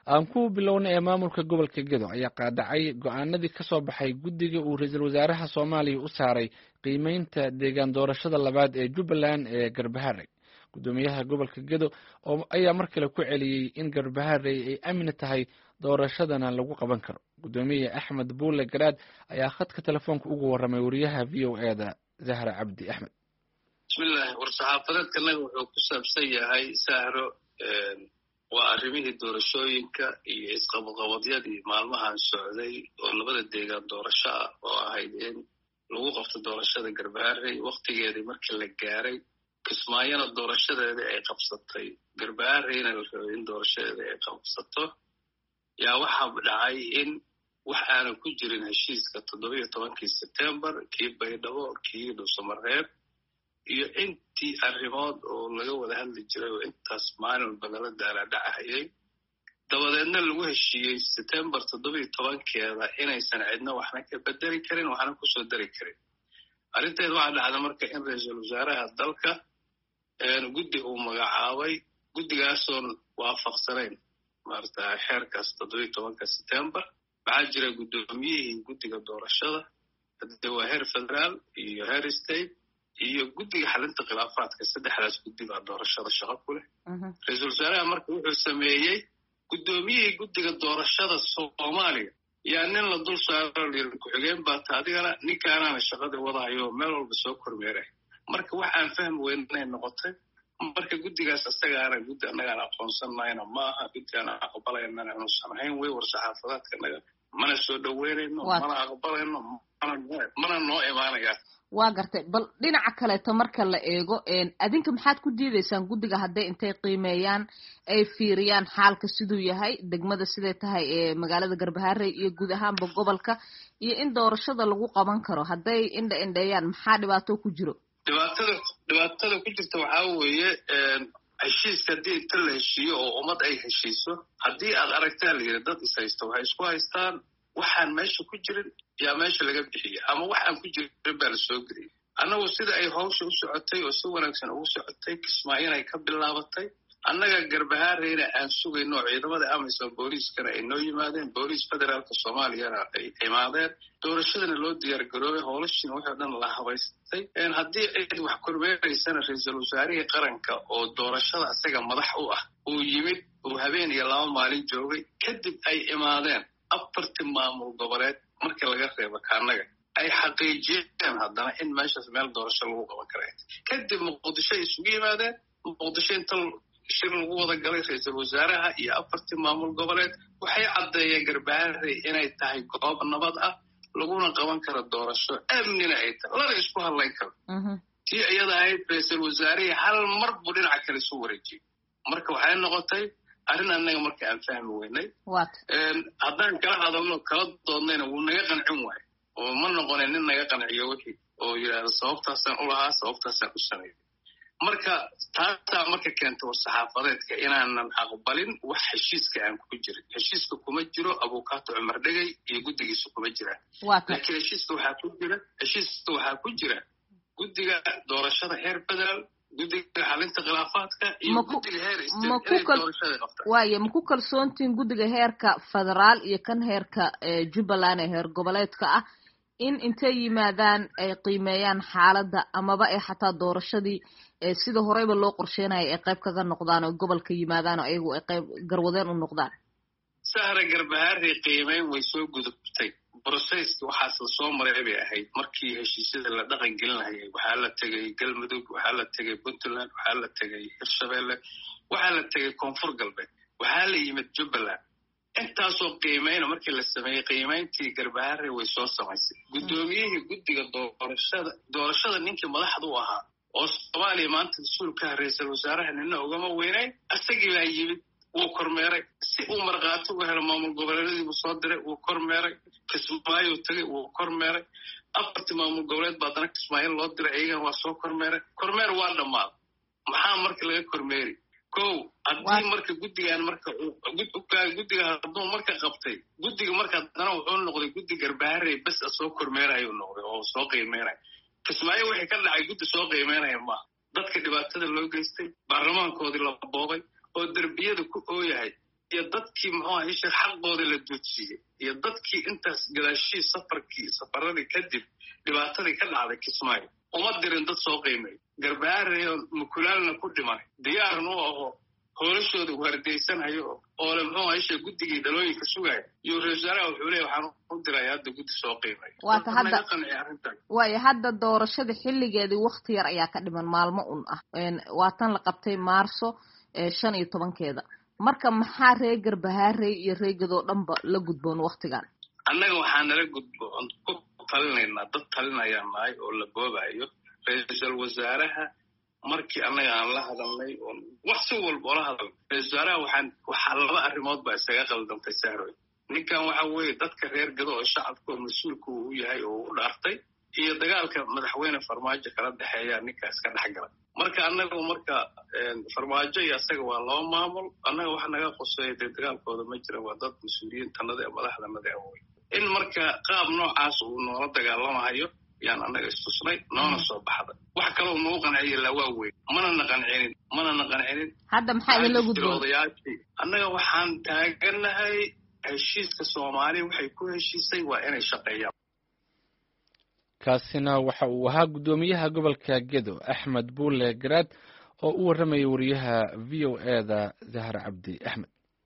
aan ku bilownay ee maamulka gobolka Gedo ayaa qaadacay go'aanadii ka soo baxay guddiga uu ra'iisul wasaaraha Soomaaliya u saaray qiimeynta deegaan doorashada labaad ee Jubbaland ee Garbaharey. Gudoomiyaha gobolka Gedo ayaa mar kale ku celiyay in Garbaharey ay aamin tahay doorashadana lagu qaban karo. Gudoomiye Axmed Buule Garaad ayaa khadka telefoonka ugu waramay wariyaha VOA-da Zahra Cabdi Axmed. bismillaah war-saxaafadeedkana wuxuu ku saabsan yahay sahro waa arrimihii doorashooyinka iyo isqabadqabadyadii maalmahan socday oo labada deegaan doorasho ah oo ahayd in lagu qabto doorashada Garbaharey waqtigeedii markii la gaaray kismaayana doorashadeedii ay qabsatay Garbahareyna la rabay in doorashadeedii ay qabsato yaa waxaa dhacay in wax aanan ku jirin heshiiska 17 September kii Baydhabo kii Dhuusamareeb iyo intii arrimood oo laga wada hadli jiray oo intaas maalin badala daala dhacayay dabadeedna lagu heshiiyey September 17keeda inaysan cidna waxna ka bedeli karin waxna ku soo dari karin arrinteedu waxaa dhacday marka in ra'iisul wasaaraha dalka guddi uu magacaabay guddigaasoo waafaqsanayn maarta xeerkaas 17 September waxaa jira gudoomiyihii guddiga doorashada hadda waa heer federaal iyo heer state iyo guddiga xalinta khilaafaadka saddexdaas guddi baa doorashada shaqo ku leh ra'iisul wasaaraha marka wuxuu sameeyey gudoomiyihii guddiga doorashada Soomaaliya yaa nin la dul saaro ku-xigeen baa taadigana ninkaanaana shaqada wadahayo meel walba soo kormeeray marka waxaan fahmi weynay noqotay marka guddigaas asagaana guddi annagaan aqoonsanayna maaha guddigaan aqbalaynana inuusan ahayn way war-saxaafadeedkanaga mana soo dhaweynayno mana aqbalayno mana noo imaanaya waa gartay bal dhinaca kaleeto marka la eego adinka maxaad ku diidaysaan guddiga hadday intay qiimeeyaan ay fiiriyaan xaalka siduu yahay degmada siday tahay ee magaalada Garbaharey iyo guud ahaanba gobolka iyo in doorashada lagu qaban karo hadday indheeyaan maxaa dhibaato ku jiro dhibaatada ku jirta waxaa weeye heshiiska haddii inta la heshiiyo oo ummad ay heshiiso haddii aad aragtaa la yidhi dad is haysta waxay isku haystaan waxaan meesha ku jirin yaa meesha laga bixiyay ama waxaan ku jirin baa la soo geliyay annagu sida ay hawsha u socotay oo si wanaagsan ugu socotay kismaayo ay ka bilaabatay annaga Garbahareyna aan sugayno ciidamada amisom booliiskana ay noo yimaadeen booliis federaalka Soomaaliyana ay imaadeen doorashadana loo diyaar garoobay howlashiina wixii dhan la habaystay haddii cid wax kormeeraysana ra'iisul wasaarihii qaranka oo doorashada asaga madax u ah uu yimid uu habeen iyo 2 maalin joogay kadib ay imaadeen 4 maamul goboleed marka laga reebo kaanaga ay xaqiijiyeen haddana in meeshaas meel doorasho lagu qaban karo kadib Muqdisho isugu yimaadeen Muqdisho inta shir lagu wada galay ra'iisul wasaaraha iyo 4 maamul goboleed waxay cadeeyeen Garbaharey inay tahay goob nabad ah laguna qaban karo doorasho amnina ay tahay la isku hadlayn karo tii iyada ahayd ra'iisul wasaaraha hal mar buu dhinaca kale soo wareejiyay marka waxay noqotay arrin annaga marka aan fahmi weynay haddaan kala hadalno kala doodnayna wuu naga qancin waay oo ma noqonin nin naga qanciyo wixii oo yidhaahda sababtaasaan u lahaa sababtaasaan u sameeyey marka taasaa marka keenta war-saxaafadeedka inaanan aqbalin wax heshiiska aan ku jirin heshiiska kuma jiro Abuukaato Cumar Dhegay iyo guddigiisa kuma jiraan laakiin heshiiska waxaa ku jira guddiga doorashada heer federaal guddiga xalinta khilaafaadka iyo guddiga heer waaye ma ku kalsoontiin guddiga heerka federaal iyo kan heerka Jubbaland ee heer goboleedka ah in intay yimaadaan ay qiimeeyaan xaaladda amaba ay xataa doorashadii sida horeyba loo qorsheenayay ay qayb kaga noqdaan oo gobolka yimaadaan oo ayagu ay qayb garwadeen u noqdaan sahra Garbaharey qiimeyn way soo gudubtay processki waxaas la soo maray bay ahayd markii heshiisyada la dhaqan gelinayay waxaa la tegay Galmudug waxaa la tegay Puntland waxaa la tegay Hirshabelle waxaa la tegay Koonfur Galbeed waxaa la yimid Jubbaland intaasoo qiimeyna markii la sameeyey qiimeyntii Garbaharey way soo samaysay gudoomiyihii guddiga doorashada ninkii madaxda u ahaa oo Soomaaliya maanta mas-uulka ra'iisul wasaaraha nina ugama weynayn asagii baa yimid wuu kormeeray si uu marqaato u helo maamul goboleedyadii buu soo diray wuu kormeeray Kismaayo tagay wuu kormeeray 4 maamul goboleed baa dana Kismaayo loo diray ayagana waa soo kormeer waa dhammaad maxaa marka laga kormeeri haddii marka guddigan marka guddiga hadduu marka qabtay guddiga marka dana wuxuu noqday guddi Garbaharey bas soo kormeerayo noqday oo soo qiimeynay Kismaayo wixii ka dhacay guddi soo qiimeynaya ma dadka dhibaatada loo geystay baarlamaankoodii la boobay oo darbiyada ku ooyahay iyo dadkii muxuu ahaa isha xaqooda la duudsiyey iyo dadkii intaas gadaashii safaradii kadib dhibaatadii ka dhacday Kismaayo uma dirin dad soo qiimay Garbaharey mukulaalna ku dhimanay diyaarna u aho howlashooda wardeysanayo oo la muxuu ahaa isha guddigii dhalooyinka sugaya iyo ra'iisul wuxuu leeyahay waxaan u diray hadda guddi soo qiimay waayo hadda doorashada xilligeedii waqti yar ayaa ka dhiman maalmo un ah waa tan la qabtay Maarso 15keeda marka maxaa reer Garbaharey iyo reegadoo dhanba la gudboon waqtigan annaga waxaan nala gudboon ku talinaynaa dad talinayaan nahay oo la boobayo ra'iisul wasaaraha markii annaga aan la hadalnay oo wax si walba la hadal ra'iisul wasaaraha waxaa laba arrimood baa isaga qaldantay Sahroy ninkan waxa weeye dadka reer Gado oo shacabka mas'uulku uu yahay oo u dhaartay iyo dagaalka madaxweyne Farmaajo kala dhaxeeya ninkaas ka dhaxgalay marka annaga Farmaajo iyo asaga waa loo maamul annaga waxa naga qoseeyay dagaalkooda ma jira waa dad mas'uuliyiin tanada ee madaxda madaxweyne in marka qaab noocaas uu noola dagaalamayo yaan annaga istusnay noona soo baxda wax kale oo noo qanciyay la waaweyn mana naqancinin hadda maxaa idin la gudboon annaga waxaan taaganahay heshiiska Soomaaliya waxay ku heshiisay waa inay shaqeeyaan kaasina waxa uu ahaa gudoomiyaha gobolka Gedo Axmed Buule Garaad oo u waramayay wariyaha VOA da Zahra Cabdi Axmed